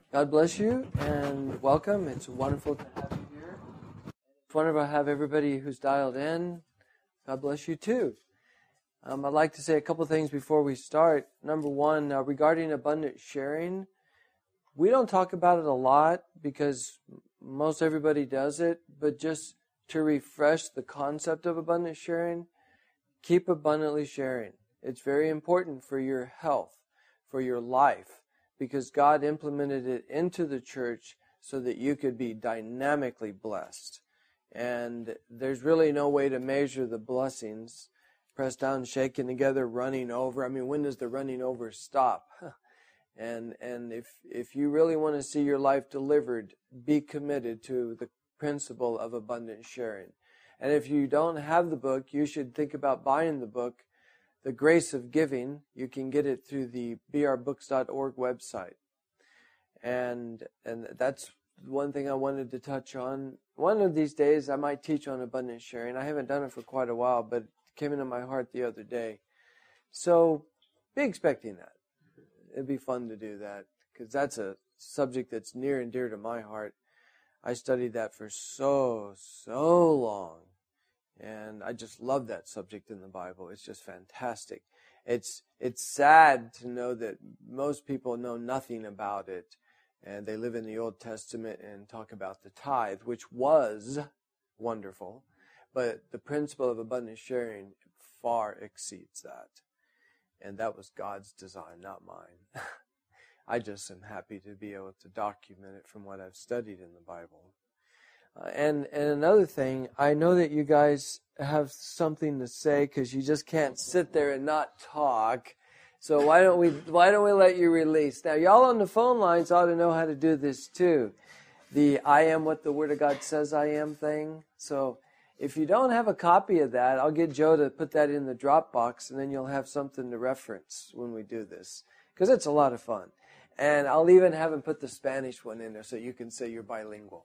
God bless you and welcome. It's wonderful to have you here. It's wonderful to have everybody who's dialed in. God bless you too. I'd like to say a couple things before we start. Number one, regarding abundant sharing, we don't talk about it a lot because most everybody does it, but just to refresh the concept of abundant sharing, keep abundantly sharing. It's very important for your health, for your life, because God implemented it into the church so that you could be dynamically blessed. And there's really no way to measure the blessings. Pressed down, shaken together, running over. I mean, when does the running over stop? And if you really want to see your life delivered, be committed to the principle of abundant sharing. And if you don't have the book, you should think about buying the book, The Grace of Giving. You can get it through the brbooks.org website. And that's one thing I wanted to touch on. One of these days I might teach on abundant sharing. I haven't done it for quite a while, but it came into my heart the other day. So be expecting that. It'd be fun to do that because that's a subject that's near and dear to my heart. I studied that for so long. And I just love that subject in the Bible. It's just fantastic. It's sad to know that most people know nothing about it. And they live in the Old Testament and talk about the tithe, which was wonderful. But the principle of abundant sharing far exceeds that. And that was God's design, not mine. I just am happy to be able to document it from what I've studied in the Bible. And another thing, I know that you guys have something to say because you just can't sit there and not talk. So why don't we let you release? Now, y'all on the phone lines ought to know how to do this too. The I am what the Word of God says I am thing. So if you don't have a copy of that, I'll get Joe to put that in the Dropbox, and then you'll have something to reference when we do this. Because it's a lot of fun. And I'll even have him put the Spanish one in there so you can say you're bilingual.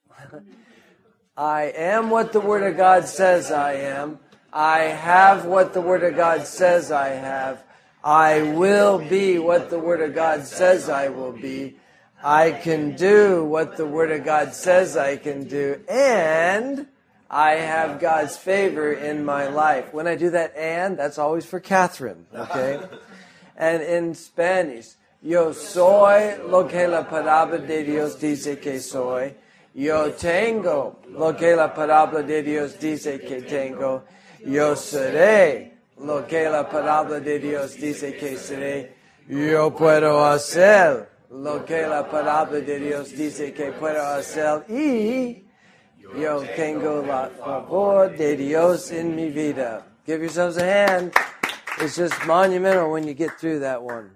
I am what the Word of God says I am. I have what the Word of God says I have. I will be what the Word of God says I will be. I can do what the Word of God says I can do. And I have God's favor in my life. When I do that and, that's always for Catherine, okay? And in Spanish, yo soy lo que la palabra de Dios dice que soy. Yo tengo lo que la palabra de Dios dice que tengo. Yo seré lo que la palabra de Dios dice que seré. Yo puedo hacer lo que la palabra de Dios dice que puedo hacer. Y yo tengo la favor de Dios en mi vida. Give yourselves a hand. It's just monumental when you get through that one.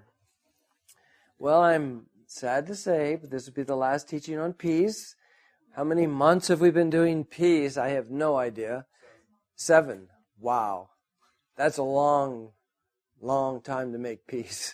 Well, I'm sad to say, but this will be the last teaching on peace. How many months have we been doing peace? I have no idea. 7. Wow. That's a long time to make peace.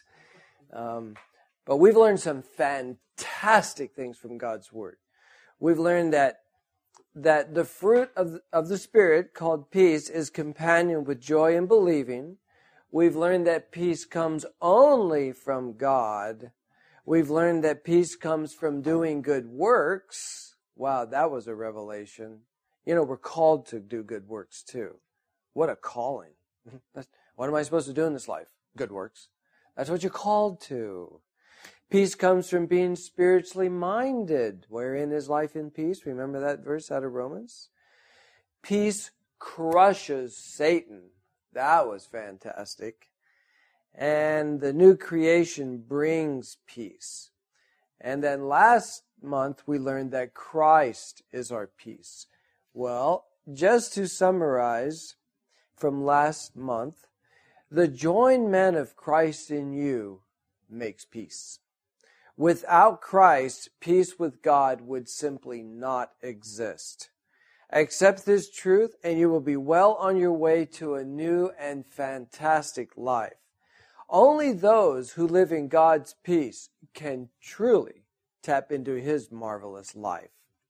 But we've learned some fantastic things from God's Word. We've learned that the fruit of the Spirit, called peace, is companioned with joy and believing. We've learned that peace comes only from God. We've learned that peace comes from doing good works. Wow, that was a revelation. You know, we're called to do good works too. What a calling. What am I supposed to do in this life? Good works. That's what you're called to. Peace comes from being spiritually minded. Wherein is life in peace? Remember that verse out of Romans? Peace crushes Satan. That was fantastic. And the new creation brings peace. And then last month we learned that Christ is our peace. Well, just to summarize from last month, the joinment of Christ in you makes peace. Without Christ, peace with God would simply not exist. Accept this truth and you will be well on your way to a new and fantastic life. Only those who live in God's peace can truly tap into His marvelous life.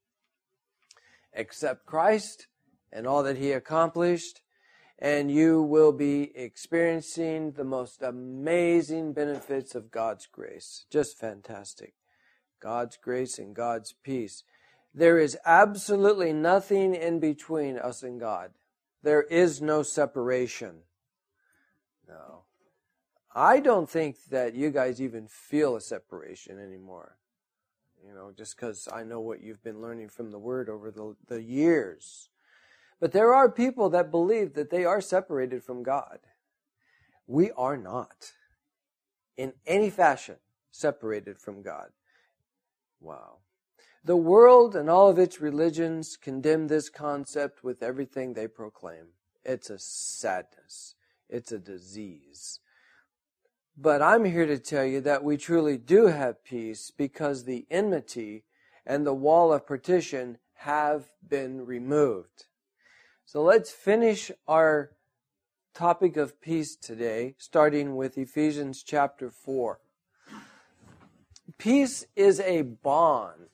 Accept Christ and all that He accomplished, and you will be experiencing the most amazing benefits of God's grace. Just fantastic. God's grace and God's peace. There is absolutely nothing in between us and God. There is no separation. No. I don't think that you guys even feel a separation anymore. Just because I know what you've been learning from the Word over the years. But there are people that believe that they are separated from God. We are not, in any fashion, separated from God. Wow. The world and all of its religions condemn this concept with everything they proclaim. It's a sadness. It's a disease. But I'm here to tell you that we truly do have peace because the enmity and the wall of partition have been removed. So let's finish our topic of peace today, starting with Ephesians chapter 4. Peace is a bond.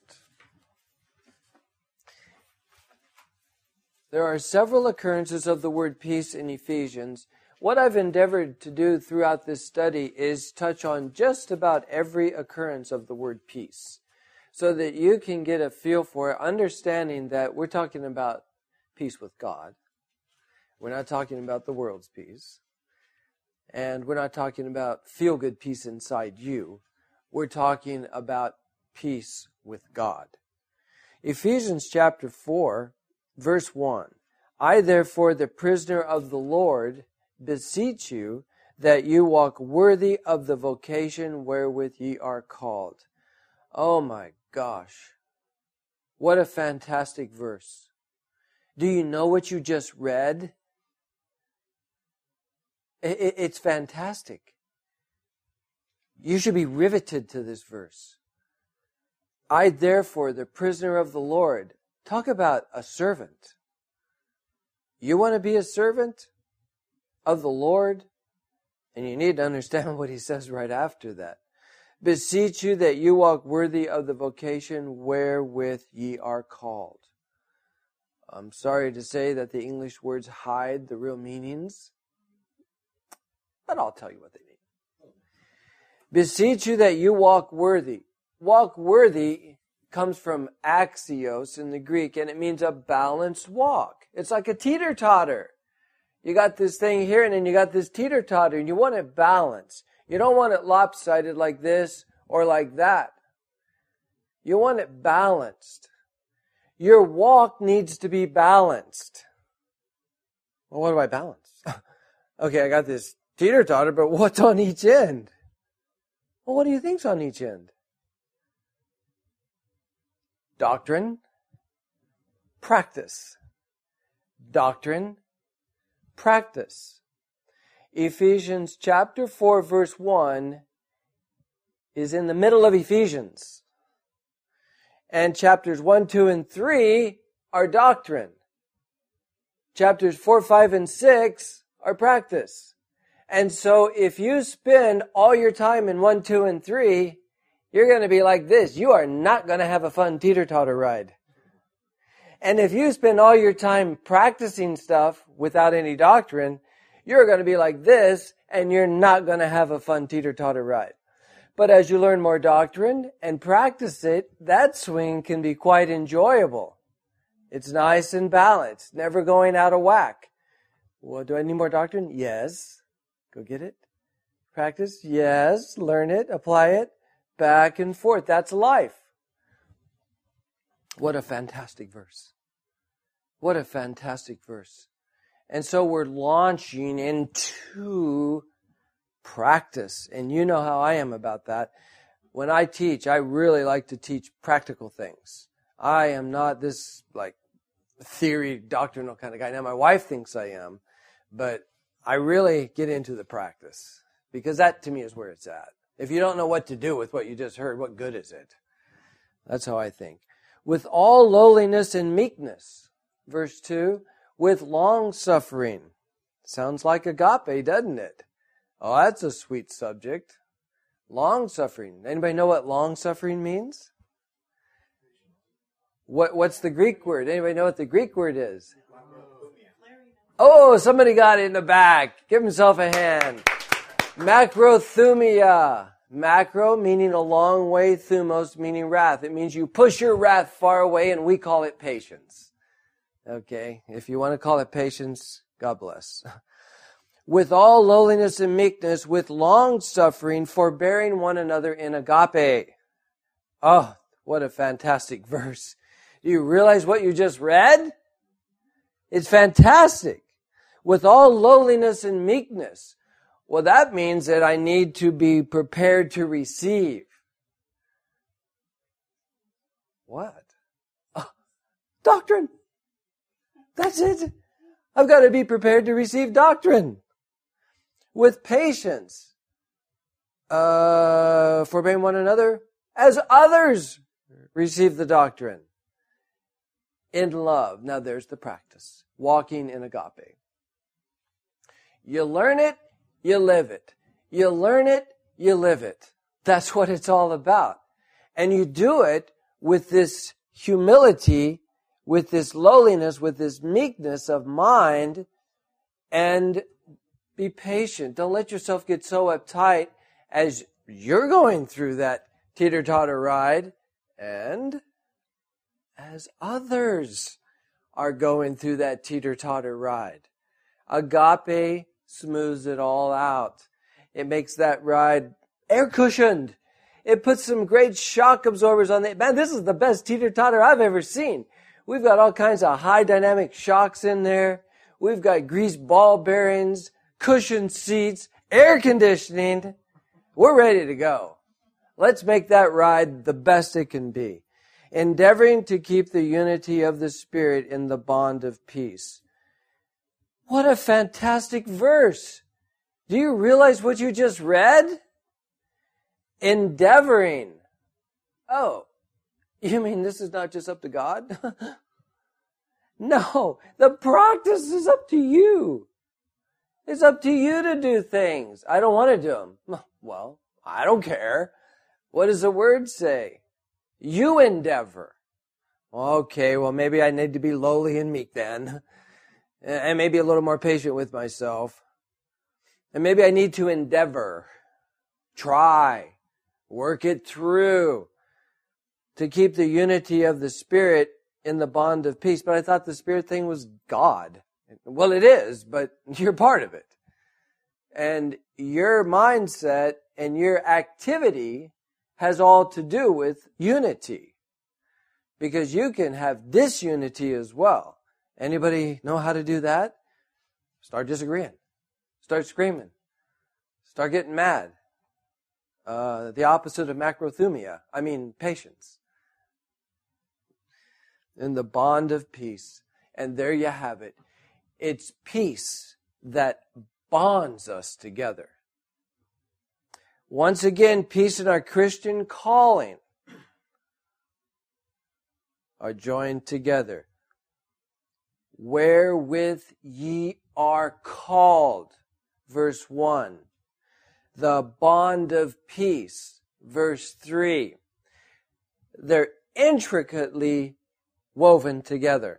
There are several occurrences of the word peace in Ephesians. What I've endeavored to do throughout this study is touch on just about every occurrence of the word peace, so that you can get a feel for it, understanding that we're talking about peace with God. We're not talking about the world's peace. And we're not talking about feel-good peace inside you. We're talking about peace with God. Ephesians chapter 4, verse 1. I, therefore, the prisoner of the Lord, beseech you that you walk worthy of the vocation wherewith ye are called. Oh my gosh. What a fantastic verse. Do you know what you just read? It's fantastic. You should be riveted to this verse. I, therefore, the prisoner of the Lord. Talk about a servant. You want to be a servant of the Lord? And you need to understand what he says right after that. Beseech you that you walk worthy of the vocation wherewith ye are called. I'm sorry to say that the English words hide the real meanings, but I'll tell you what they mean. Beseech you that you walk worthy. Walk worthy comes from axios in the Greek, and it means a balanced walk. It's like a teeter-totter. You got this thing here, and then you got this teeter-totter, and you want it balanced. You don't want it lopsided like this or like that. You want it balanced. Your walk needs to be balanced. Well, what do I balance? Okay, I got this teeter-totter, but what's on each end? Well, what do you think's on each end? Doctrine, practice. Doctrine, practice. Ephesians chapter 4 verse 1 is in the middle of Ephesians. And chapters 1, 2, and 3 are doctrine. Chapters 4, 5, and 6 are practice. And so if you spend all your time in 1, 2, and 3, you're going to be like this. You are not going to have a fun teeter-totter ride. And if you spend all your time practicing stuff without any doctrine, you're going to be like this, and you're not going to have a fun teeter-totter ride. But as you learn more doctrine and practice it, that swing can be quite enjoyable. It's nice and balanced, never going out of whack. Well, do I need more doctrine? Yes. Go get it. Practice? Yes. Learn it. Apply it. Back and forth. That's life. What a fantastic verse. What a fantastic verse. And so we're launching into practice. And you know how I am about that. When I teach, I really like to teach practical things. I am not this theory, doctrinal kind of guy. Now my wife thinks I am, but I really get into the practice because that to me is where it's at. If you don't know what to do with what you just heard, what good is it? That's how I think. With all lowliness and meekness. Verse 2, with long suffering. Sounds like agape, doesn't it? Oh, that's a sweet subject. Long suffering. Anybody know what long suffering means? What's the Greek word? Anybody know what the Greek word is? Oh, somebody got it in the back. Give himself a hand. Macrothumia. Macro meaning a long way, thumos meaning wrath. It means you push your wrath far away, and we call it patience. Okay, if you want to call it patience, God bless. With all lowliness and meekness, with long suffering, forbearing one another in agape. Oh, what a fantastic verse. Do you realize what you just read? It's fantastic. With all lowliness and meekness. Well, that means that I need to be prepared to receive. What? Oh, doctrine. That's it. I've got to be prepared to receive doctrine. With patience. Forbearing one another as others receive the doctrine. In love. Now there's the practice. Walking in agape. You learn it, you live it. You learn it, you live it. That's what it's all about. And you do it with this humility, with this lowliness, with this meekness of mind, and be patient. Don't let yourself get so uptight as you're going through that teeter-totter ride, and as others are going through that teeter-totter ride. Agape smooths it all out. It makes that ride air-cushioned. It puts some great shock absorbers on it. Man, this is the best teeter-totter I've ever seen. We've got all kinds of high dynamic shocks in there. We've got greased ball bearings, cushioned seats, air conditioning. We're ready to go. Let's make that ride the best it can be. Endeavoring to keep the unity of the Spirit in the bond of peace. What a fantastic verse. Do you realize what you just read? Endeavoring. Oh, you mean this is not just up to God? No, the practice is up to you. It's up to you to do things. I don't want to do them. Well, I don't care. What does the word say? You endeavor. Okay, well, maybe I need to be lowly and meek then. And maybe a little more patient with myself. And maybe I need to endeavor. Try. Work it through. To keep the unity of the Spirit in the bond of peace. But I thought the Spirit thing was God. Well, it is, but you're part of it. And your mindset and your activity has all to do with unity. Because you can have disunity as well. Anybody know how to do that? Start disagreeing. Start screaming. Start getting mad. The opposite of macrothumia. Patience. In the bond of peace. And there you have it. It's peace that bonds us together. Once again, peace and our Christian calling are joined together. Wherewith ye are called, verse 1. The bond of peace, verse 3. They're intricately woven together.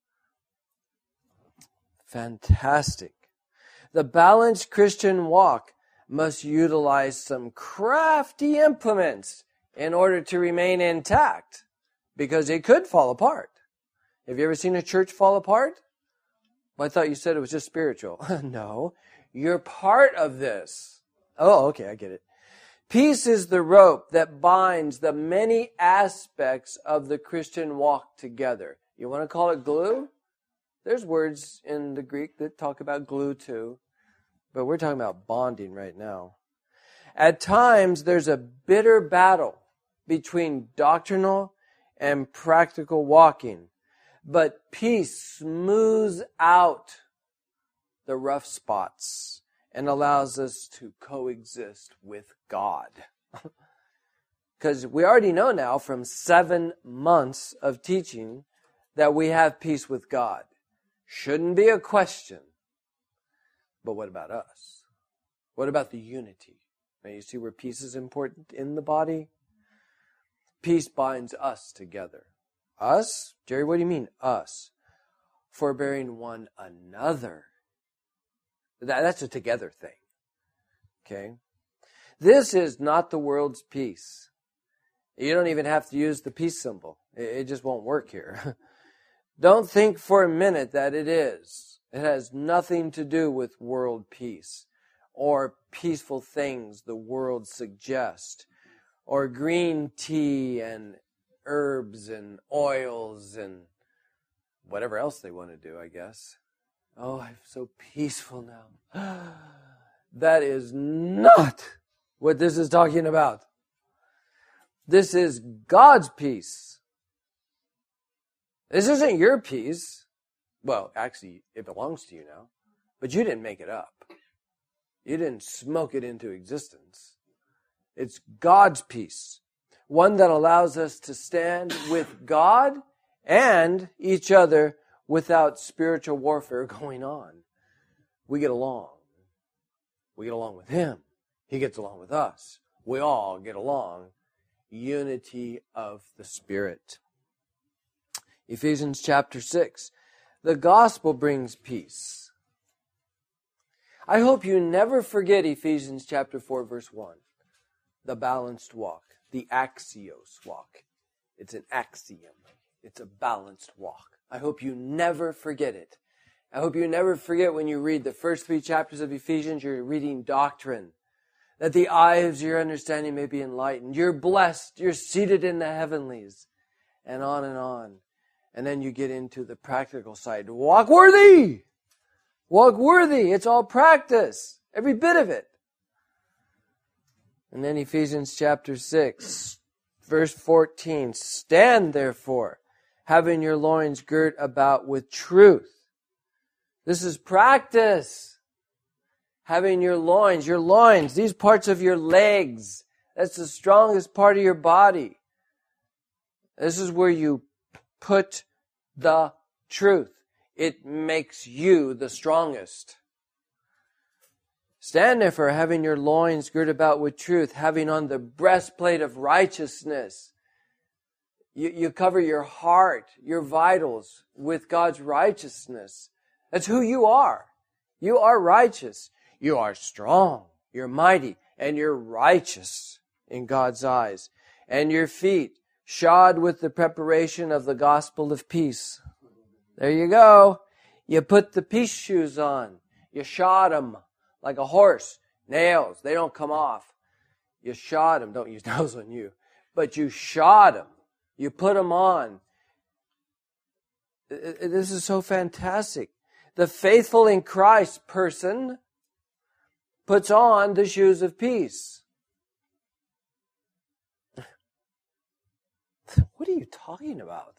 Fantastic. The balanced Christian walk must utilize some crafty implements in order to remain intact, because it could fall apart. Have you ever seen a church fall apart? Well, I thought you said it was just spiritual. No, you're part of this. Oh, okay, I get it. Peace is the rope that binds the many aspects of the Christian walk together. You want to call it glue? There's words in the Greek that talk about glue too, but we're talking about bonding right now. At times, there's a bitter battle between doctrinal and practical walking, but peace smooths out the rough spots and allows us to coexist with God. Because we already know now from 7 months of teaching that we have peace with God. Shouldn't be a question. But what about us? What about the unity? Now you see where peace is important in the body? Peace binds us together. Us? Jerry, what do you mean, us? Forbearing one another. That's a together thing. Okay? This is not the world's peace. You don't even have to use the peace symbol. It just won't work here. Don't think for a minute that it is. It has nothing to do with world peace or peaceful things the world suggests or green tea and herbs and oils and whatever else they want to do, I guess. Oh, I'm so peaceful now. That is not what this is talking about. This is God's peace. This isn't your peace. Well, actually, it belongs to you now. But you didn't make it up. You didn't smoke it into existence. It's God's peace. One that allows us to stand with God and each other without spiritual warfare going on. We get along. We get along with Him. He gets along with us. We all get along. Unity of the Spirit. Ephesians chapter 6. The gospel brings peace. I hope you never forget Ephesians chapter 4 verse 1. The balanced walk. The axios walk. It's an axiom. It's a balanced walk. I hope you never forget it. I hope you never forget when you read the first 3 chapters of Ephesians, you're reading doctrine. That the eyes of your understanding may be enlightened. You're blessed. You're seated in the heavenlies. And on and on. And then you get into the practical side. Walk worthy! Walk worthy. It's all practice. Every bit of it. And then Ephesians chapter 6, verse 14. Stand therefore, having your loins girt about with truth. This is practice. Having your loins, these parts of your legs. That's the strongest part of your body. This is where you put the truth. It makes you the strongest. Stand therefore, having your loins girt about with truth, having on the breastplate of righteousness. You cover your heart, your vitals with God's righteousness. That's who you are. You are righteous. You are strong. You're mighty. And you're righteous in God's eyes. And your feet shod with the preparation of the gospel of peace. There you go. You put the peace shoes on. You shod them like a horse. Nails, they don't come off. You shod them. Don't use nails on you. But you shod them. You put them on. This is so fantastic. The faithful in Christ person puts on the shoes of peace. What are you talking about?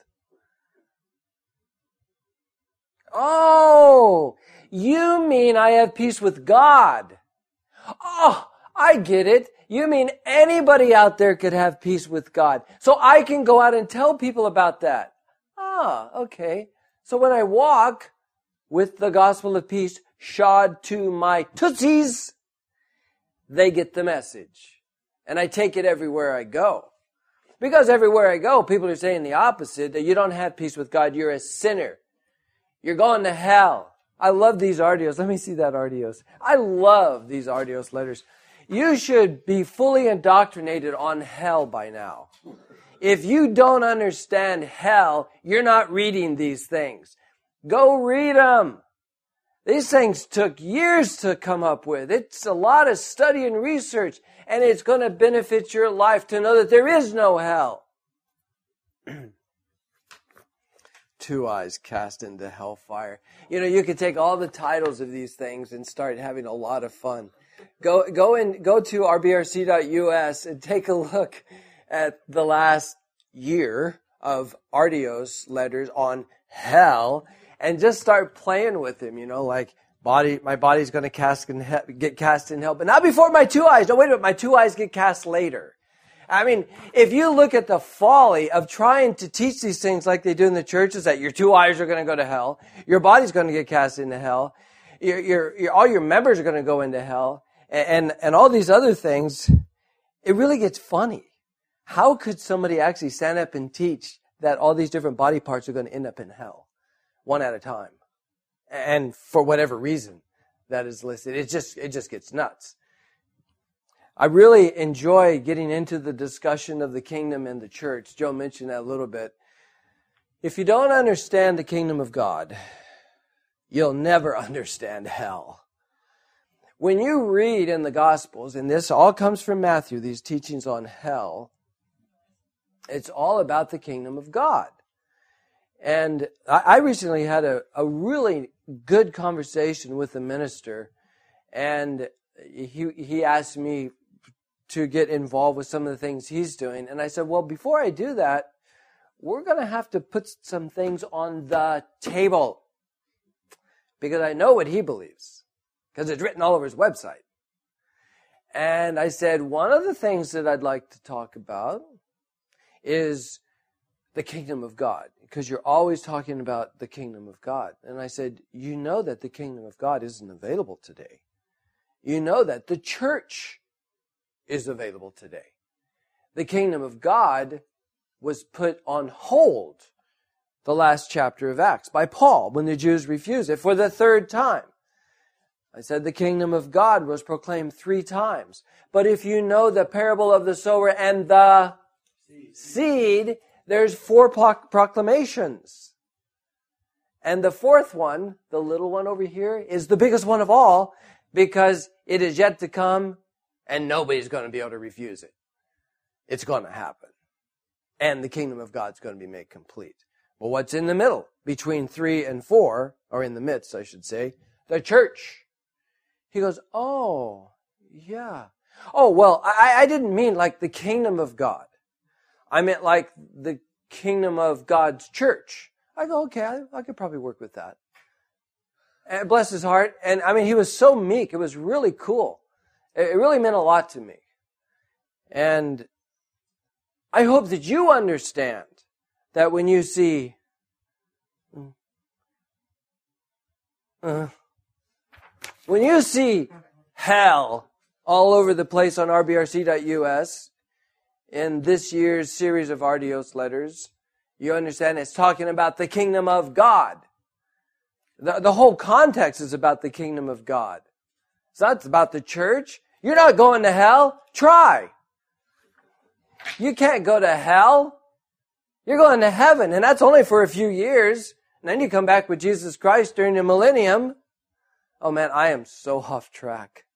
Oh, you mean I have peace with God. Oh, I get it. You mean anybody out there could have peace with God. So I can go out and tell people about that. Ah, okay. So when I walk with the gospel of peace shod to my tootsies, they get the message. And I take it everywhere I go. Because everywhere I go, people are saying the opposite, that you don't have peace with God, you're a sinner. You're going to hell. I love these artios. Let me see that artios. I love these artios letters. You should be fully indoctrinated on hell by now. If you don't understand hell, you're not reading these things. Go read them. These things took years to come up with. It's a lot of study and research, and it's going to benefit your life to know that there is no hell. 2 eyes cast into hellfire. You know, you could take all the titles of these things and start having a lot of fun. Go to rbrc.us and take a look at the last year of Artios letters on hell and just start playing with them, you know, like my body's going to get cast in hell, but not before my 2 eyes. No, wait a minute, my 2 eyes get cast later. I mean, if you look at the folly of trying to teach these things like they do in the churches, that your 2 eyes are going to go to hell, your body's going to get cast into hell, all your members are going to go into hell, and all these other things, it really gets funny. How could somebody actually stand up and teach that all these different body parts are going to end up in hell, one at a time, and for whatever reason that is listed? It just gets nuts. I really enjoy getting into the discussion of the kingdom and the church. Joe mentioned that a little bit. If you don't understand the kingdom of God, you'll never understand hell. When you read in the Gospels, and this all comes from Matthew, these teachings on hell, it's all about the kingdom of God. And I recently had a really good conversation with a minister, and he asked me to get involved with some of the things he's doing. And I said, well, before I do that, we're going to have to put some things on the table, because I know what he believes, because it's written all over his website. And I said, one of the things that I'd like to talk about is the kingdom of God, because you're always talking about the kingdom of God. And I said, you know that the kingdom of God isn't available today. You know that the church is available today. The kingdom of God was put on hold the last chapter of Acts by Paul when the Jews refused it for the third time. I said the kingdom of God was proclaimed 3 times. But if you know the parable of the sower and the seed, there's 4 proclamations. And the 4th one, the little one over here, is the biggest one of all, because it is yet to come and nobody's going to be able to refuse it. It's going to happen. And the kingdom of God's going to be made complete. But what's in the middle, between 3 and 4, or in the midst, I should say, the church. He goes, oh, yeah. Oh, well, I didn't mean like the kingdom of God. I meant like the kingdom of God's church. I go, okay, I could probably work with that. And bless his heart. And I mean, he was so meek. It was really cool. It really meant a lot to me. And I hope that you understand that when you see hell all over the place on rbrc.us in this year's series of Ardios letters, you understand it's talking about the kingdom of God. The whole context is about the kingdom of God. It's not about the church. You're not going to hell. Try. You can't go to hell. You're going to heaven, and that's only for a few years. And then you come back with Jesus Christ during the millennium. Oh man, I am so off track.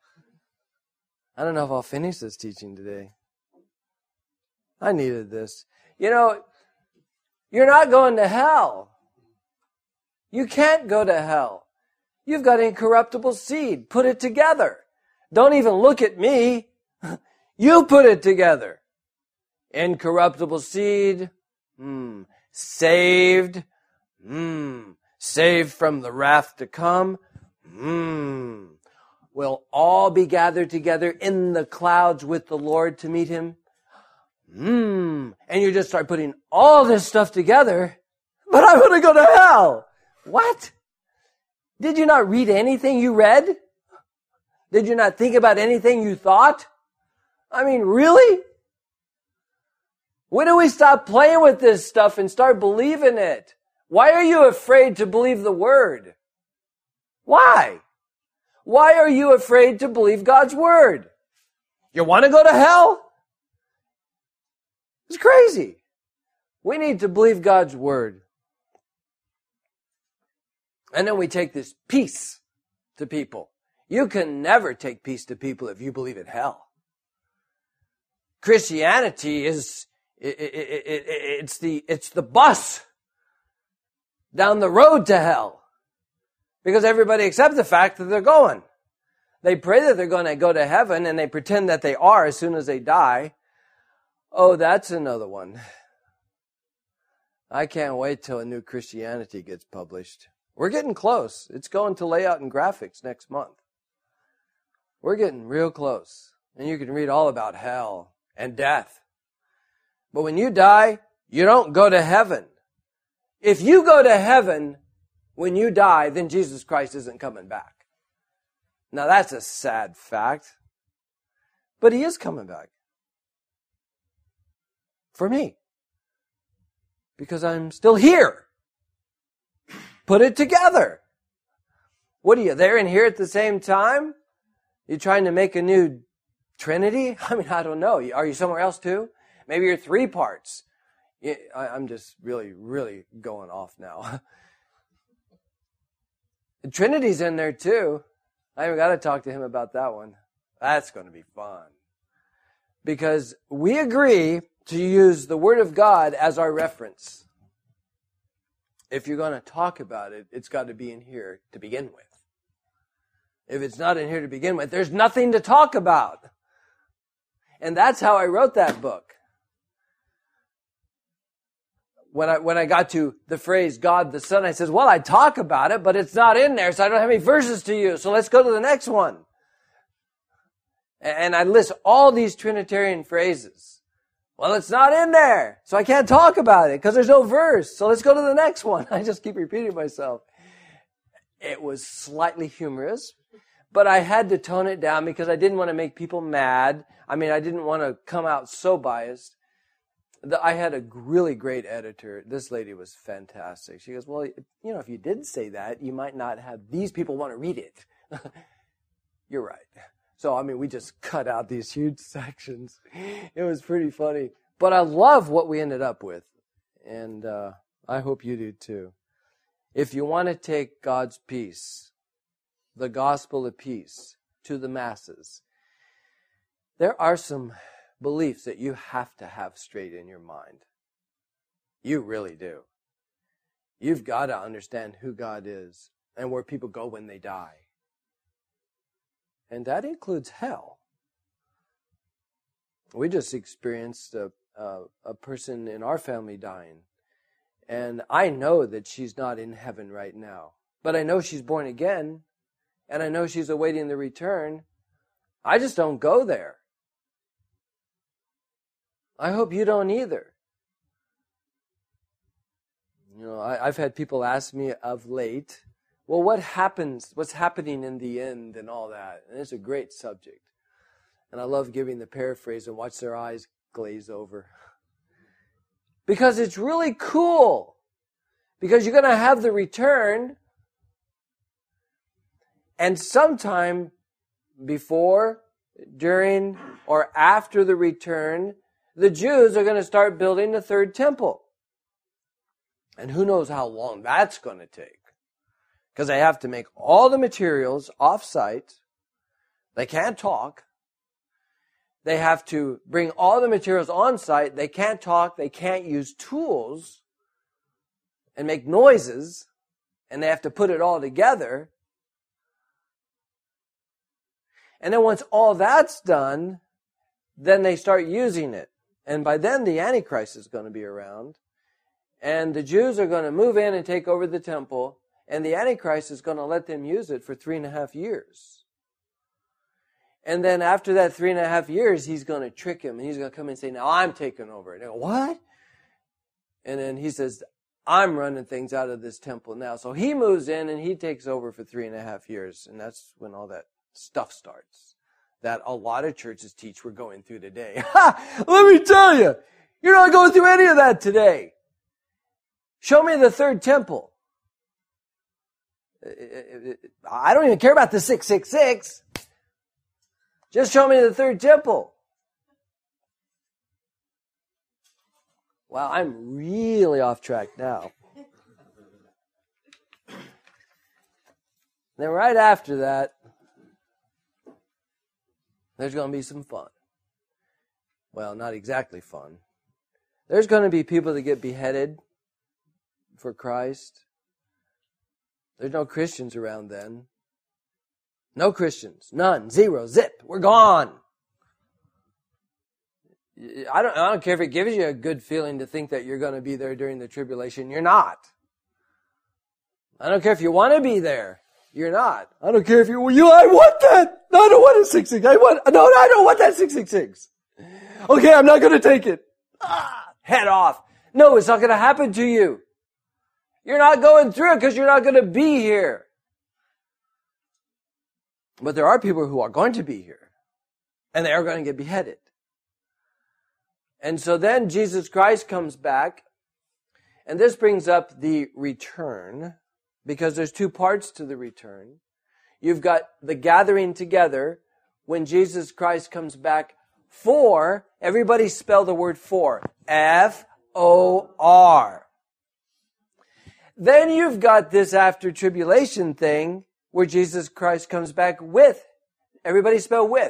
I don't know if I'll finish this teaching today. I needed this. You know, you're not going to hell. You can't go to hell. You've got incorruptible seed. Put it together. Don't even look at me. You put it together. Incorruptible seed. Saved. Saved from the wrath to come. We'll all be gathered together in the clouds with the Lord to meet Him. And you just start putting all this stuff together. But I want to go to hell. What? Did you not read anything you read? Did you not think about anything you thought? I mean, really? When do we stop playing with this stuff and start believing it? Why are you afraid to believe the Word? Why? Why are you afraid to believe God's Word? You want to go to hell? It's crazy. We need to believe God's Word. And then we take this peace to people. You can never take peace to people if you believe in hell. Christianity is, it's the bus down the road to hell. Because everybody accepts the fact that they're going. They pray that they're going to go to heaven, and they pretend that they are as soon as they die. Oh, that's another one. I can't wait till a new Christianity gets published. We're getting close. It's going to layout and graphics next month. We're getting real close. And you can read all about hell and death. But when you die, you don't go to heaven. If you go to heaven when you die, then Jesus Christ isn't coming back. Now that's a sad fact. But He is coming back. For me. Because I'm still here. Put it together. What are you, there and here at the same time? You trying to make a new Trinity? I mean, I don't know. Are you somewhere else too? Maybe you're 3 parts. I'm just really, really going off now. The Trinity's in there too. I haven't got to talk to him about that one. That's going to be fun. Because we agree to use the Word of God as our reference. If you're going to talk about it, it's got to be in here to begin with. If it's not in here to begin with, there's nothing to talk about. And that's how I wrote that book. When I got to the phrase God the Son, I says, well, I talk about it, but it's not in there, so I don't have any verses to use. So let's go to the next one. And I list all these Trinitarian phrases. Well, it's not in there, so I can't talk about it because there's no verse. So let's go to the next one. I just keep repeating myself. It was slightly humorous, but I had to tone it down because I didn't want to make people mad. I mean, I didn't want to come out so biased. I had a really great editor. This lady was fantastic. She goes, well, if you did say that, you might not have these people want to read it. You're right. So, I mean, we just cut out these huge sections. It was pretty funny. But I love what we ended up with. And I hope you do too. If you want to take God's peace, the gospel of peace, to the masses, there are some beliefs that you have to have straight in your mind. You really do. You've got to understand who God is and where people go when they die. And that includes hell. We just experienced a person in our family dying. And I know that she's not in heaven right now. But I know she's born again. And I know she's awaiting the return. I just don't go there. I hope you don't either. I've had people ask me of late, well, what's happening in the end and all that? And it's a great subject. And I love giving the paraphrase and watch their eyes glaze over. Because it's really cool. Because you're going to have the return. And sometime before, during, or after the return, the Jews are going to start building the third temple. And who knows how long that's going to take. Because they have to make all the materials off-site. They can't talk. They have to bring all the materials on-site. They can't talk. They can't use tools and make noises. And they have to put it all together. And then once all that's done, then they start using it. And by then, the Antichrist is going to be around. And the Jews are going to move in and take over the temple. And the Antichrist is going to let them use it for 3.5 years. And then after that 3.5 years, he's going to trick him. And he's going to come and say, now I'm taking over. And they go, what? And then he says, I'm running things out of this temple now. So he moves in and he takes over for 3.5 years. And that's when all that stuff starts that a lot of churches teach we're going through today. Let me tell you, you're not going through any of that today. Show me the third temple. I don't even care about the 666. Just show me the third temple. Wow, I'm really off track now. Then right after that, there's going to be some fun. Well, not exactly fun. There's going to be people that get beheaded for Christ. There's no Christians around then. No Christians. None. Zero. Zip. We're gone. I don't care if it gives you a good feeling to think that you're going to be there during the tribulation. You're not. I don't care if you want to be there. You're not. I don't care if I want that. No, I don't want a 666. I don't want that 666. Okay, I'm not going to take it. Head off. No, it's not going to happen to you. You're not going through it because you're not going to be here. But there are people who are going to be here. And they are going to get beheaded. And so then Jesus Christ comes back. And this brings up the return. Because there's two parts to the return. You've got the gathering together when Jesus Christ comes back for, everybody spell the word for, F-O-R. Then you've got this after tribulation thing where Jesus Christ comes back with. Everybody spell with.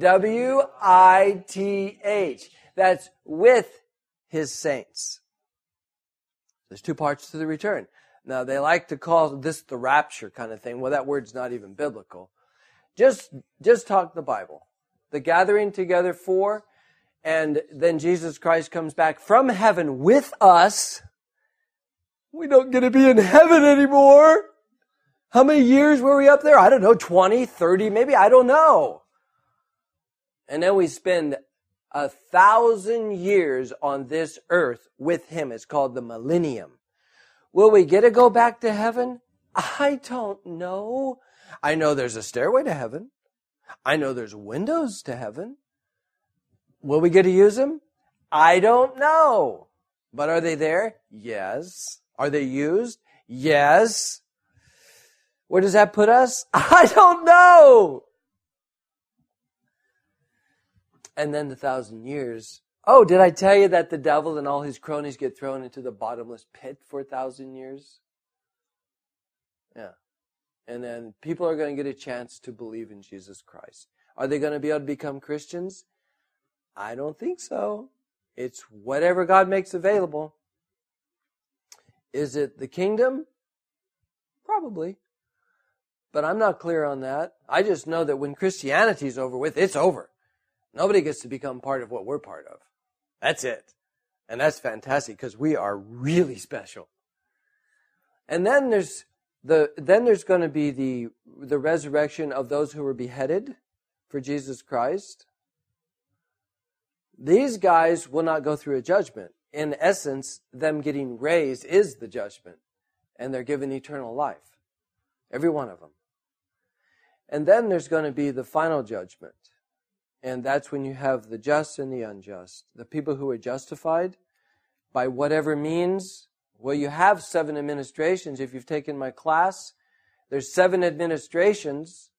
W-I-T-H. That's with His saints. There's two parts to the return. Now, they like to call this the rapture kind of thing. Well, that word's not even biblical. Just talk the Bible. The gathering together for, and then Jesus Christ comes back from heaven with us. We don't get to be in heaven anymore. How many years were we up there? I don't know, 20, 30, maybe, I don't know. And then we spend 1,000 years on this earth with Him. It's called the millennium. Will we get to go back to heaven? I don't know. I know there's a stairway to heaven. I know there's windows to heaven. Will we get to use them? I don't know. But are they there? Yes. Are they used? Yes. Where does that put us? I don't know. And then the 1,000 years. Oh, did I tell you that the devil and all his cronies get thrown into the bottomless pit for 1,000 years? Yeah. And then people are going to get a chance to believe in Jesus Christ. Are they going to be able to become Christians? I don't think so. It's whatever God makes available. Is it the kingdom? Probably. But I'm not clear on that. I just know that when Christianity's over with, it's over. Nobody gets to become part of what we're part of. That's it. And that's fantastic because we are really special. And then there's going to be the resurrection of those who were beheaded for Jesus Christ. These guys will not go through a judgment. In essence, them getting raised is the judgment. And they're given eternal life. Every one of them. And then there's going to be the final judgment. And that's when you have the just and the unjust. The people who are justified by whatever means. Well, you have 7 administrations. If you've taken my class, there's 7 administrations.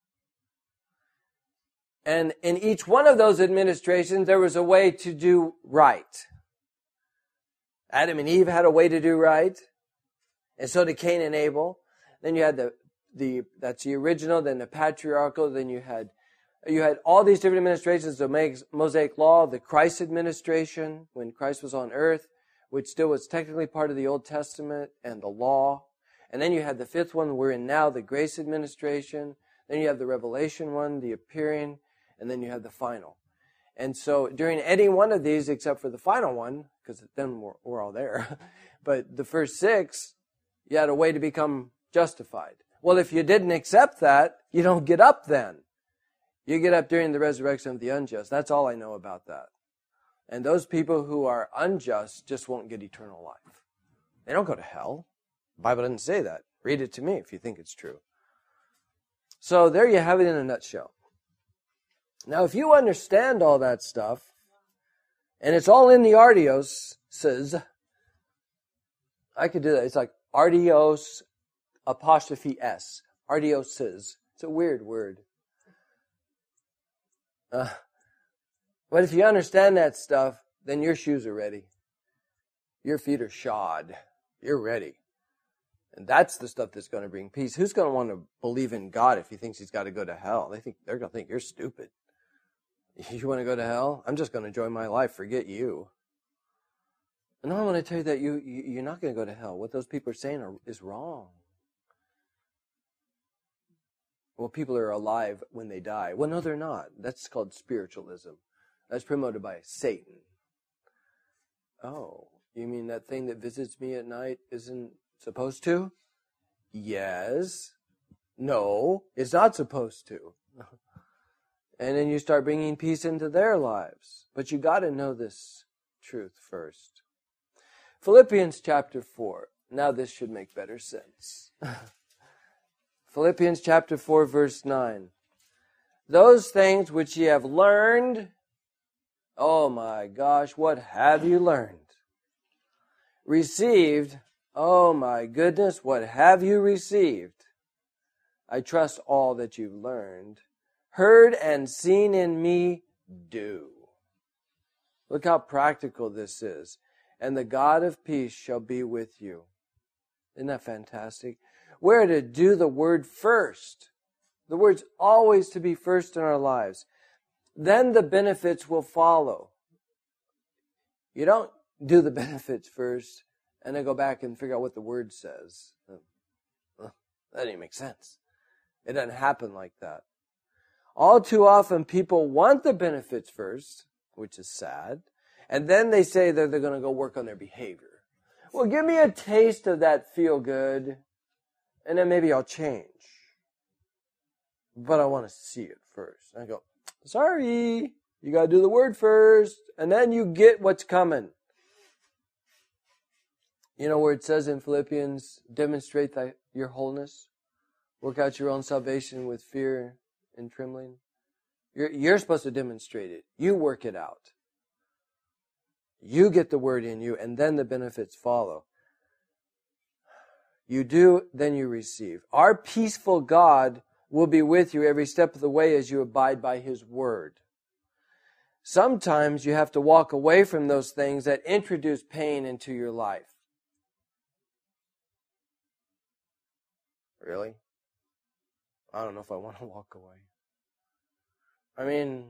And in each one of those administrations, there was a way to do right. Adam and Eve had a way to do right. And so did Cain and Abel. Then you had that's the original, then the patriarchal, then you had all these different administrations, the Mosaic Law, the Christ administration, when Christ was on earth, which still was technically part of the Old Testament and the law. And then you had the 5th one we're in now, the grace administration. Then you have the revelation one, the appearing, and then you have the final. And so during any one of these, except for the final one, because then we're all there, but the first 6, you had a way to become justified. Well, if you didn't accept that, you don't get up then. You get up during the resurrection of the unjust. That's all I know about that. And those people who are unjust just won't get eternal life. They don't go to hell. The Bible doesn't say that. Read it to me if you think it's true. So there you have it in a nutshell. Now, if you understand all that stuff, and it's all in the artioses, I could do that. It's like artios apostrophe S. Artioses. It's a weird word. But if you understand that stuff, then your shoes are ready. Your feet are shod. You're ready. And that's the stuff that's going to bring peace. Who's going to want to believe in God if he thinks he's got to go to hell? They're going to think you're stupid. You want to go to hell? I'm just going to enjoy my life. Forget you. And I want to tell you that you're not going to go to hell. What those people are saying is wrong. Well, people are alive when they die. Well, no, they're not. That's called spiritualism. That's promoted by Satan. Oh, you mean that thing that visits me at night isn't supposed to? Yes. No, it's not supposed to. And then you start bringing peace into their lives. But you got to know this truth first. Philippians chapter 4. Now this should make better sense. Philippians chapter 4, verse 9. Those things which ye have learned, oh my gosh, what have you learned? Received, oh my goodness, what have you received? I trust all that you've learned. heard and seen in me, do. Look how practical this is. And the God of peace shall be with you. Isn't that fantastic? We're to do the word first. The word's always to be first in our lives. Then the benefits will follow. You don't do the benefits first and then go back and figure out what the word says. That doesn't even make sense. It doesn't happen like that. All too often people want the benefits first, which is sad, and then they say that they're going to go work on their behavior. Well, give me a taste of that feel good, and then maybe I'll change. But I want to see it first. And I go, sorry, you got to do the word first, and then you get what's coming. You know where it says in Philippians, demonstrate your wholeness, work out your own salvation with fear and trembling. You're supposed to demonstrate it. You work it out. You get the word in you, and then the benefits follow. You do, then you receive. Our peaceful God will be with you every step of the way as you abide by His word. Sometimes you have to walk away from those things that introduce pain into your life. Really? I don't know if I want to walk away. I mean,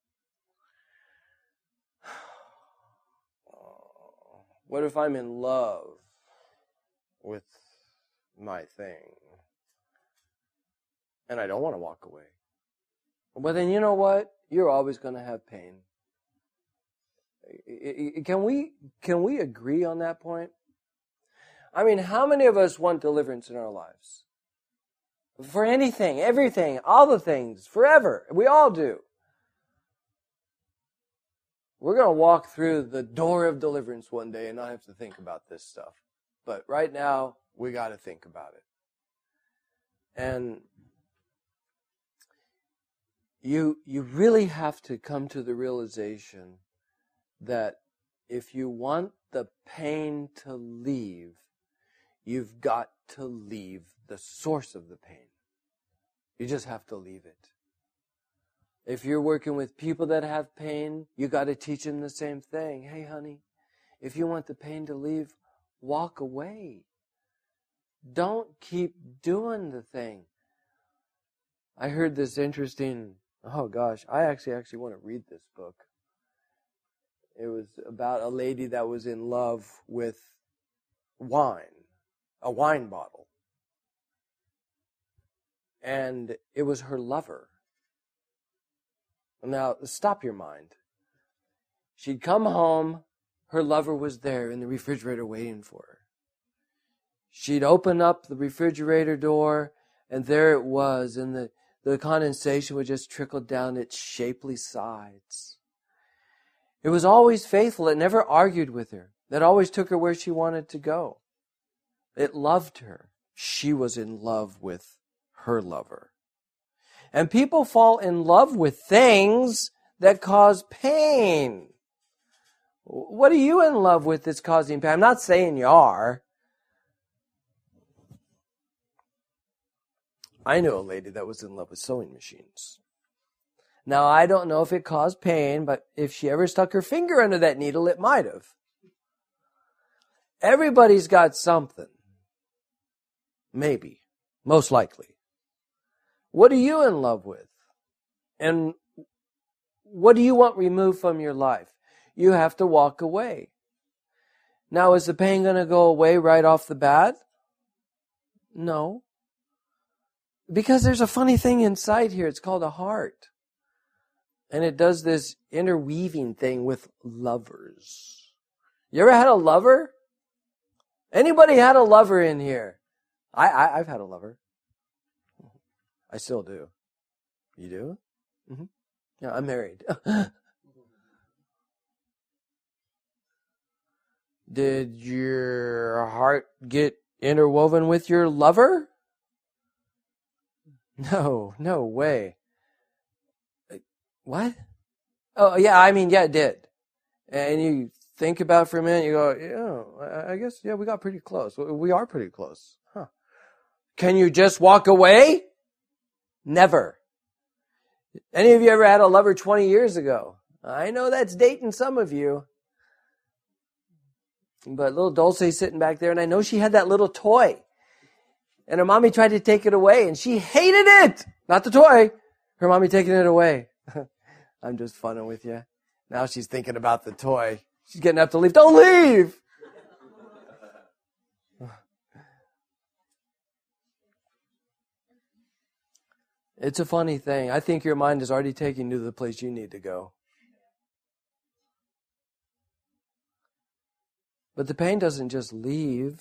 what if I'm in love with my thing and I don't want to walk away? Well, then you know what? You're always going to have pain. Can we agree on that point? I mean, how many of us want deliverance in our lives? For anything, everything, all the things, forever. We all do. We're going to walk through the door of deliverance one day and not have to think about this stuff. But right now, we got to think about it. And you really have to come to the realization that if you want the pain to leave, you've got to leave the source of the pain. You just have to leave it. If you're working with people that have pain, you got to teach them the same thing. Hey, honey, if you want the pain to leave, walk away. Don't keep doing the thing. I heard this interesting, I actually want to read this book. It was about a lady that was in love with wine, a wine bottle. And it was her lover. Now, stop your mind. She'd come home, her lover was there in the refrigerator waiting for her. She'd open up the refrigerator door, and there it was, and the condensation would just trickle down its shapely sides. It was always faithful. It never argued with her. It always took her where she wanted to go. It loved her. She was in love with her lover. And people fall in love with things that cause pain. What are you in love with that's causing pain? I'm not saying you are. I knew a lady that was in love with sewing machines. Now, I don't know if it caused pain, but if she ever stuck her finger under that needle, it might have. Everybody's got something. Maybe. Most likely. What are you in love with? And what do you want removed from your life? You have to walk away. Now, is the pain going to go away right off the bat? No. Because there's a funny thing inside here. It's called a heart. And it does this interweaving thing with lovers. You ever had a lover? Anybody had a lover in here? I've had a lover. I still do. You do? Mm-hmm. Yeah, I'm married. Did your heart get interwoven with your lover? No way. What? Oh, yeah, it did. And you think about it for a minute, you go, I guess, we got pretty close. We are pretty close. Huh. Can you just walk away? Never. Any of you ever had a lover 20 years ago? I know that's dating some of you. But little Dulce's sitting back there, and I know she had that little toy. And her mommy tried to take it away, and she hated it! Not the toy. Her mommy taking it away. I'm just funning with you. Now she's thinking about the toy. She's getting up to leave. Don't leave! It's a funny thing. I think your mind is already taking you to the place you need to go. But the pain doesn't just leave.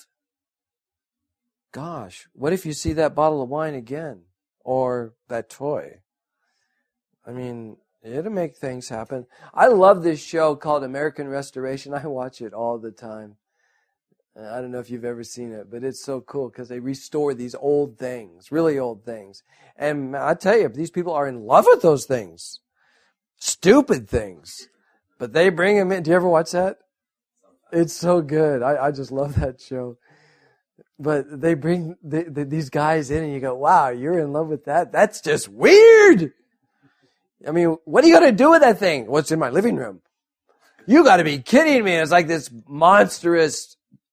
Gosh, what if you see that bottle of wine again? Or that toy? I mean, it'll make things happen. I love this show called American Restoration. I watch it all the time. I don't know if you've ever seen it, but it's so cool because they restore these old things, really old things. And I tell you, these people are in love with those things. Stupid things. But they bring them in. Do you ever watch that? It's so good. I just love that show. But they bring these guys in and you go, wow, you're in love with that? That's just weird. I mean, what are you going to do with that thing? What's in my living room? You got to be kidding me. It's like this monstrous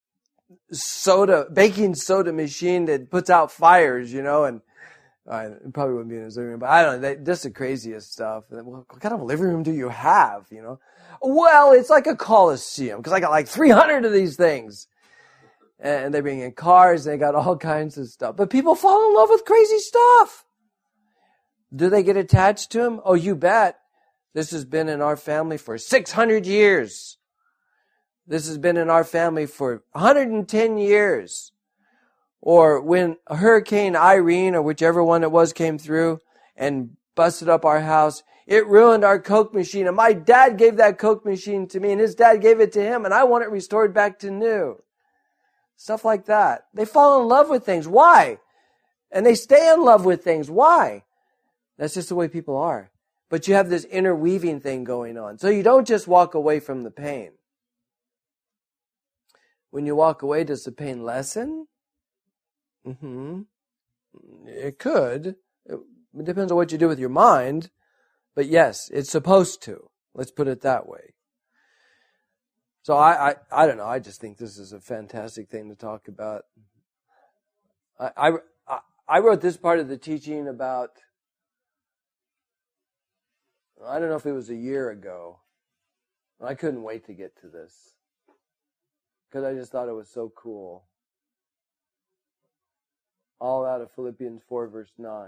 baking soda machine that puts out fires, and it probably wouldn't be in his living room, but I don't know, just the craziest stuff. What kind of living room do you have, Well, it's like a coliseum, because I got like 300 of these things. And they bring in cars, and they got all kinds of stuff. But people fall in love with crazy stuff. Do they get attached to them? Oh, you bet. This has been in our family for 600 years. This has been in our family for 110 years. Or when Hurricane Irene, or whichever one it was, came through and busted up our house, it ruined our Coke machine. And my dad gave that Coke machine to me, and his dad gave it to him, and I want it restored back to new. Stuff like that. They fall in love with things. Why? And they stay in love with things. Why? That's just the way people are. But you have this interweaving thing going on. So you don't just walk away from the pain. When you walk away, does the pain lessen? It could. It depends on what you do with your mind. But yes, it's supposed to. Let's put it that way. So I don't know. I just think this is a fantastic thing to talk about. I wrote this part of the teaching about, I don't know if it was a year ago. I couldn't wait to get to this because I just thought it was so cool. All out of Philippians 4 verse 9.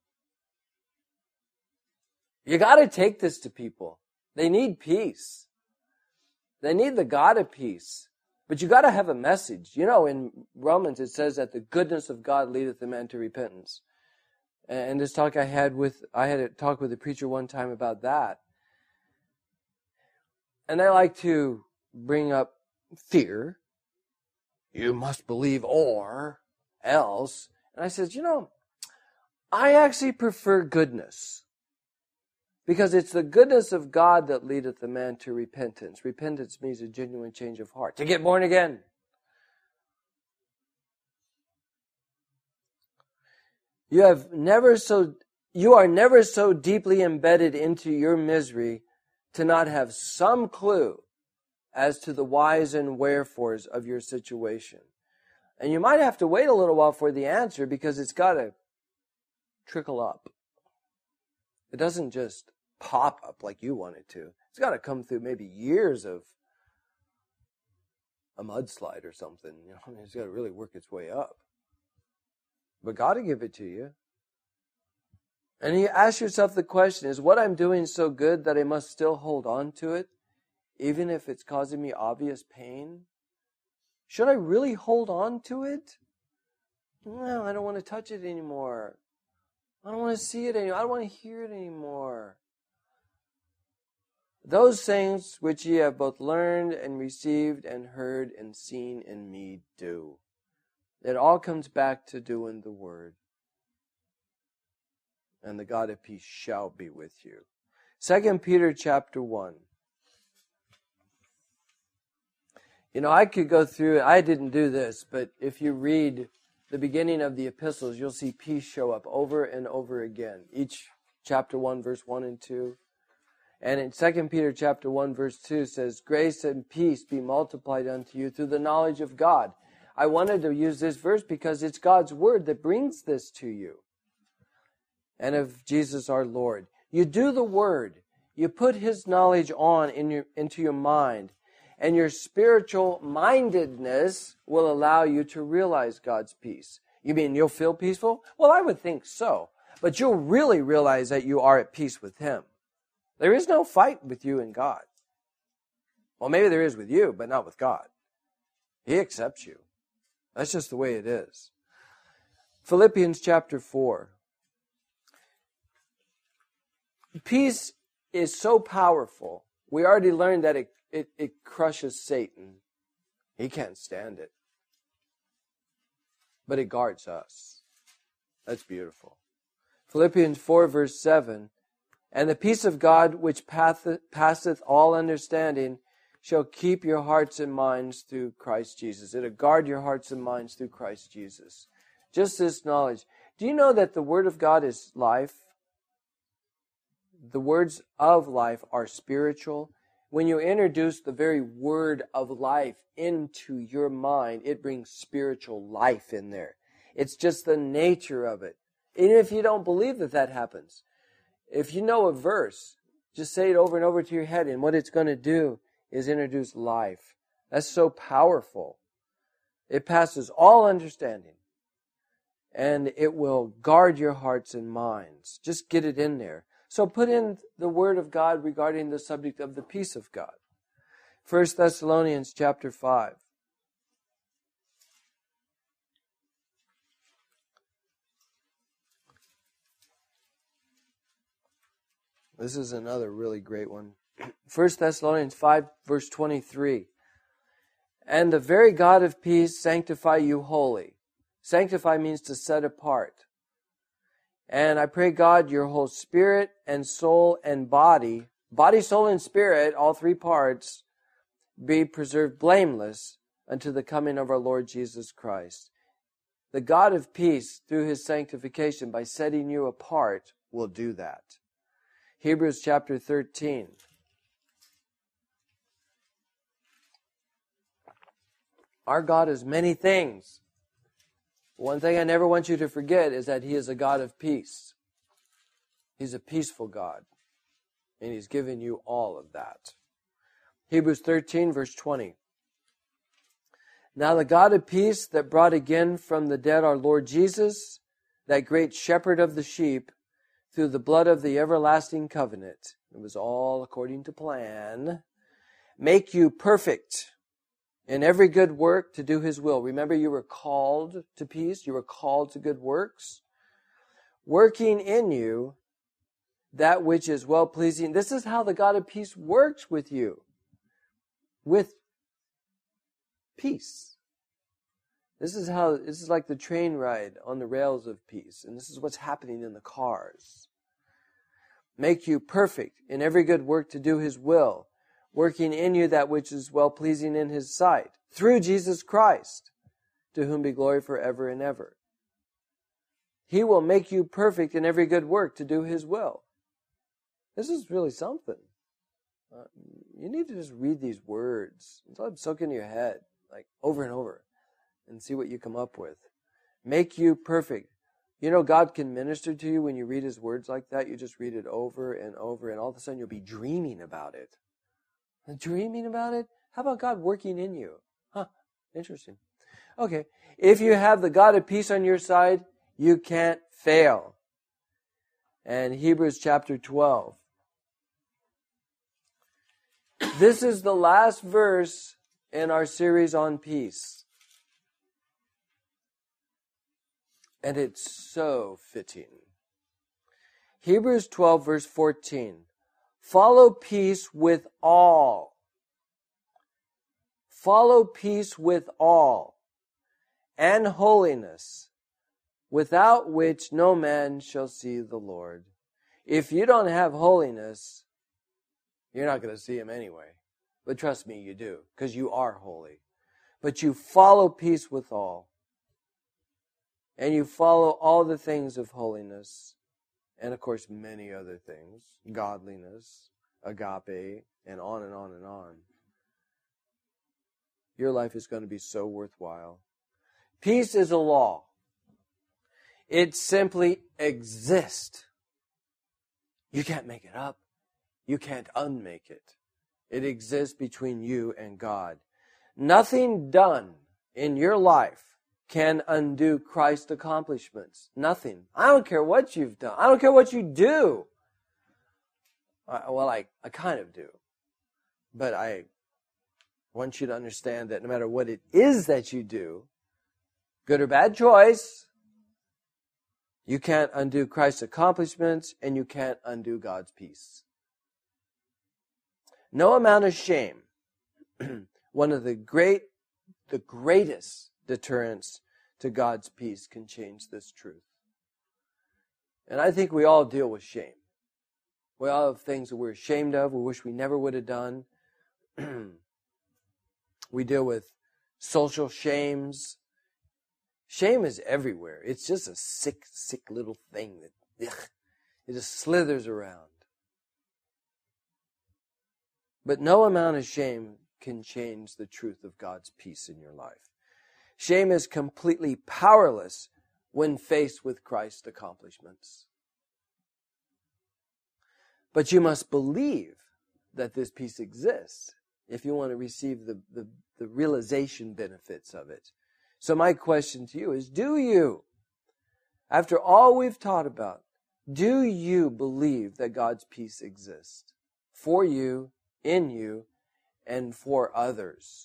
You got to take this to people. They need peace. They need the God of peace. But you got to have a message. In Romans it says that the goodness of God leadeth the man to repentance. And this talk I had a talk with a preacher one time about that. And I like to bring up fear. You must believe or else. And I said, I actually prefer goodness. Because it's the goodness of God that leadeth the man to repentance. Repentance means a genuine change of heart. To get born again. You are never so deeply embedded into your misery to not have some clue as to the whys and wherefores of your situation. And you might have to wait a little while for the answer because it's got to trickle up. It doesn't just pop up like you want it to. It's got to come through maybe years of a mudslide or something. It's got to really work its way up. But God will give it to you. And you ask yourself the question, is what I'm doing so good that I must still hold on to it, even if it's causing me obvious pain? Should I really hold on to it? No, I don't want to touch it anymore. I don't want to see it anymore. I don't want to hear it anymore. Those things which ye have both learned and received and heard and seen in me do. It all comes back to doing the word. And the God of peace shall be with you. 2 Peter chapter 1. I could go through it. I didn't do this, but if you read the beginning of the epistles, you'll see peace show up over and over again. Each chapter 1, verse 1 and 2. And in 2 Peter chapter 1, verse 2 says, grace and peace be multiplied unto you through the knowledge of God. I wanted to use this verse because it's God's word that brings this to you. And of Jesus our Lord. You do the word. You put his knowledge on into your mind. And your spiritual mindedness will allow you to realize God's peace. You mean you'll feel peaceful? Well, I would think so. But you'll really realize that you are at peace with him. There is no fight with you and God. Well, maybe there is with you, but not with God. He accepts you. That's just the way it is. Philippians chapter 4. Peace is so powerful. We already learned that it crushes Satan. He can't stand it. But it guards us. That's beautiful. Philippians 4 verse 7. And the peace of God which passeth all understanding shall keep your hearts and minds through Christ Jesus. It'll guard your hearts and minds through Christ Jesus. Just this knowledge. Do you know that the Word of God is life? The words of life are spiritual. When you introduce the very word of life into your mind, it brings spiritual life in there. It's just the nature of it. Even if you don't believe that happens. If you know a verse, just say it over and over to your head, and what it's going to do is introduce life. That's so powerful. It passes all understanding. And it will guard your hearts and minds. Just get it in there. So put in the Word of God regarding the subject of the peace of God. 1 Thessalonians chapter 5. This is another really great one. 1 Thessalonians 5 verse 23. And the very God of peace sanctify you wholly. Sanctify means to set apart. And I pray God your whole spirit and soul and body, soul, and spirit, all three parts, be preserved blameless unto the coming of our Lord Jesus Christ. The God of peace, through his sanctification, by setting you apart, will do that. Hebrews chapter 13. Our God is many things. One thing I never want you to forget is that he is a God of peace. He's a peaceful God. And he's given you all of that. Hebrews 13 verse 20. Now the God of peace that brought again from the dead our Lord Jesus, that great shepherd of the sheep, through the blood of the everlasting covenant, it was all according to plan, make you perfect in every good work to do his will. Remember, you were called to peace. You were called to good works. Working in you that which is well-pleasing. This is how the God of peace works with you. With peace. This is like the train ride on the rails of peace. And this is what's happening in the cars. Make you perfect in every good work to do his will, working in you that which is well-pleasing in his sight, through Jesus Christ, to whom be glory forever and ever. He will make you perfect in every good work to do his will. This is really something. You need to just read these words and let them soak into your head, like over and over, and see what you come up with. Make you perfect. You know, God can minister to you when you read his words like that. You just read it over and over, and all of a sudden you'll be dreaming about it. Dreaming about it? How about God working in you? Huh, interesting. Okay, if you have the God of peace on your side, you can't fail. And Hebrews chapter 12. This is the last verse in our series on peace. And it's so fitting. Hebrews 12 verse 14. Follow peace with all. Follow peace with all, and holiness, without which no man shall see the Lord. If you don't have holiness, you're not going to see him anyway. But trust me, you do, because you are holy. But you follow peace with all, and you follow all the things of holiness, and of course many other things, godliness, agape, and on and on and on, your life is going to be so worthwhile. Peace is a law. It simply exists. You can't make it up. You can't unmake it. It exists between you and God. Nothing done in your life can undo Christ's accomplishments. Nothing. I don't care what you've done. I don't care what you do. I kind of do. But I want you to understand that no matter what it is that you do, good or bad choice, you can't undo Christ's accomplishments and you can't undo God's peace. No amount of shame, one of the greatest deterrents to God's peace, can change this truth. And I think we all deal with shame. We all have things that we're ashamed of, we wish we never would have done. We deal with social shames. Shame is everywhere. It's just a sick little thing that it just slithers around. But no amount of shame can change the truth of God's peace in your life. Shame is completely powerless when faced with Christ's accomplishments. But you must believe that this peace exists if you want to receive the realization benefits of it. So my question to you is, do you? After all we've taught about, do you believe that God's peace exists for you, in you, and for others?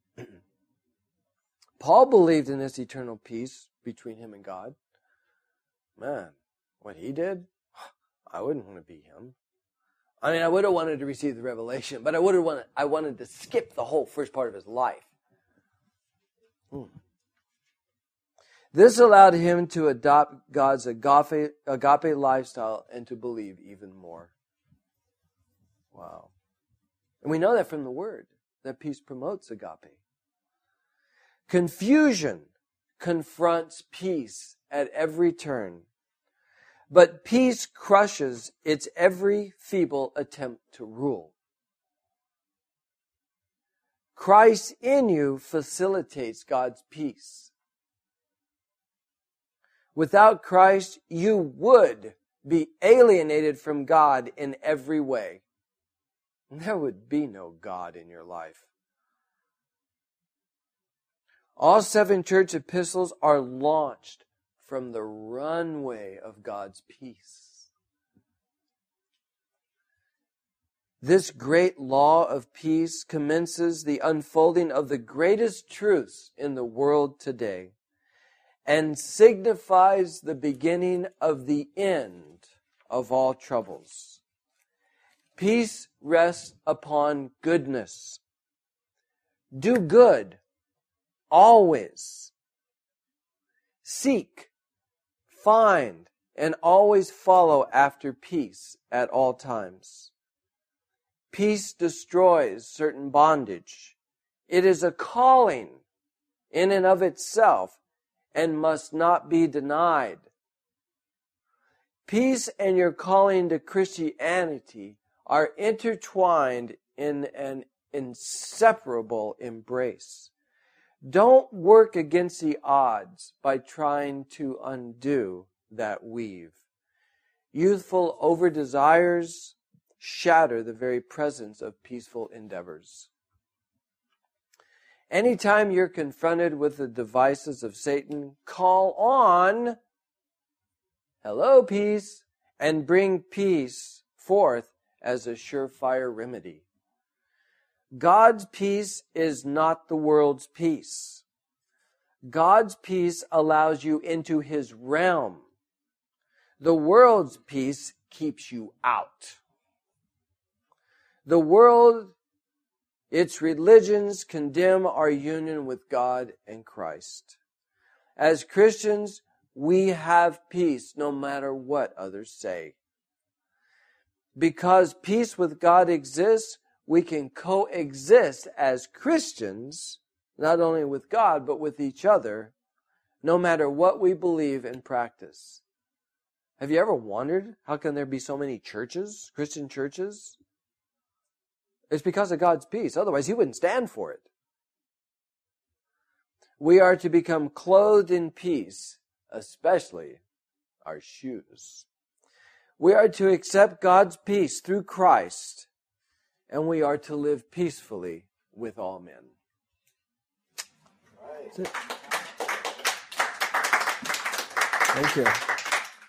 Paul believed in this eternal peace between him and God. Man, what he did, I wouldn't want to be him. I mean, I would have wanted to receive the revelation, but I wanted to skip the whole first part of his life. This allowed him to adopt God's agape lifestyle and to believe even more. Wow. And we know that from the Word, that peace promotes agape. Confusion confronts peace at every turn, but peace crushes its every feeble attempt to rule. Christ in you facilitates God's peace. Without Christ, you would be alienated from God in every way. There would be no God in your life. All 7 church epistles are launched from the runway of God's peace. This great law of peace commences the unfolding of the greatest truths in the world today and signifies the beginning of the end of all troubles. Peace rests upon goodness. Do good always. Seek, find, and always follow after peace at all times. Peace destroys certain bondage. It is a calling in and of itself and must not be denied. Peace and your calling to Christianity are intertwined in an inseparable embrace. Don't work against the odds by trying to undo that weave. Youthful over-desires shatter the very presence of peaceful endeavors. Anytime you're confronted with the devices of Satan, call on, hello, peace, and bring peace forth as a surefire remedy. God's peace is not the world's peace. God's peace allows you into His realm. The world's peace keeps you out. The world, its religions condemn our union with God and Christ. As Christians, we have peace no matter what others say. Because peace with God exists, we can coexist as Christians, not only with God, but with each other, no matter what we believe and practice. Have you ever wondered how can there be so many churches, Christian churches? It's because of God's peace. Otherwise, He wouldn't stand for it. We are to become clothed in peace, especially our shoes. We are to accept God's peace through Christ, and we are to live peacefully with all men. That's it. Thank you.